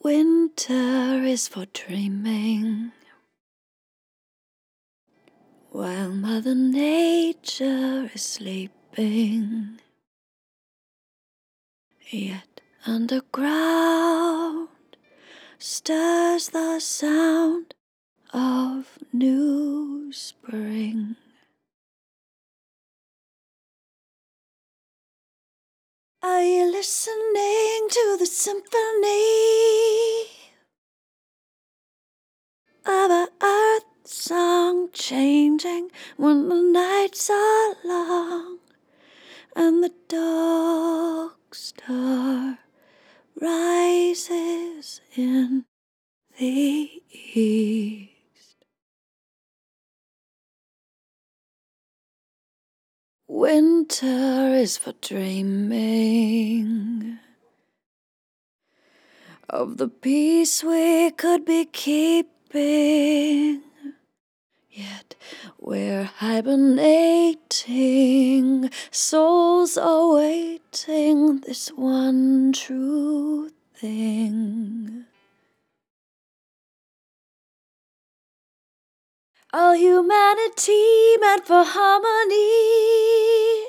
Winter is for dreaming, while Mother Nature is sleeping. Yet underground stirs the sound of new spring. Are you listening to the symphony of an earth song changing when the nights are long and the dark star rises in the east? Winter is for dreaming of the peace we could be keeping, yet we're hibernating, souls awaiting this one true thing. All humanity meant for harmony,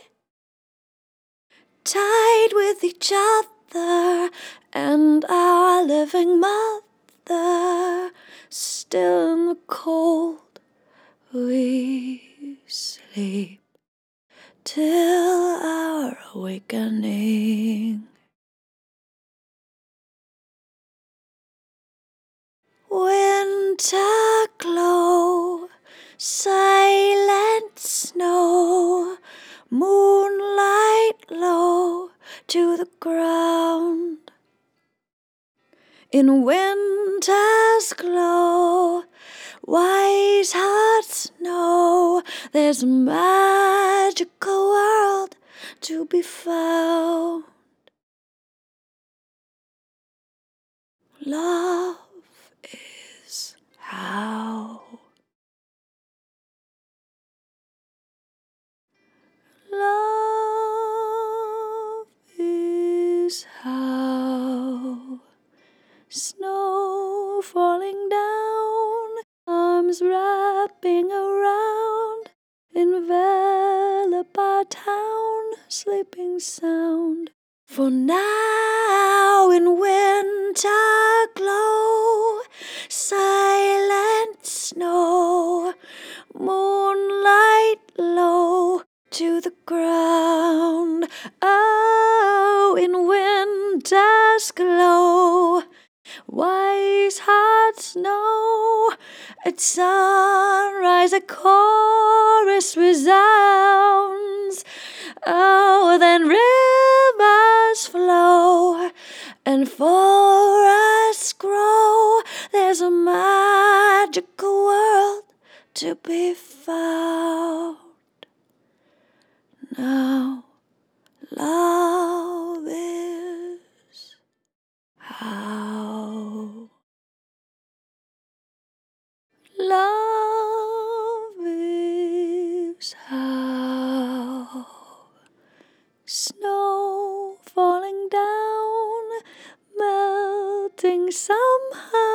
tied with each other and our living mother. Still in the cold we sleep till our awakening. Winter glow, silent snow, moonlight low to the ground. In winter's glow, wise hearts know there's a magical world to be found. Love is how. Love is how. Snow falling down, arms wrapping around, envelop our town, sleeping sound. For now in winter glow, silent snow, moonlight low to the ground. Oh, in winter's glow, wise hearts know at sunrise a chorus resounds. Oh, then rivers flow and forests grow. There's a magical world to be found. Now love is how. Love is how. Snow falling down, melting somehow.